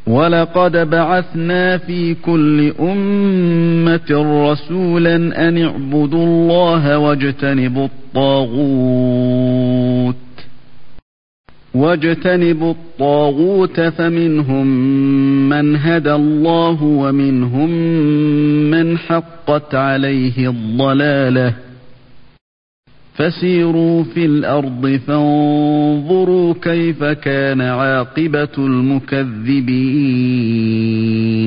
وَلَقَدْ بَعَثْنَا فِي كُلِّ أُمَّةٍ رَسُولًا أَنِ اعْبُدُوا اللَّهَ وَاجْتَنِبُوا الطَّاغُوتَ فَمِنْهُمْ مَنْ هَدَى اللَّهُ وَمِنْهُمْ مَنْ حَقَّتْ عَلَيْهِ الضَّلَالَةُ فَسِيرُوا فِي الْأَرْضِ فَانظُرُوا كَيْفَ كَانَ عَاقِبَةُ الْمُكَذِّبِينَ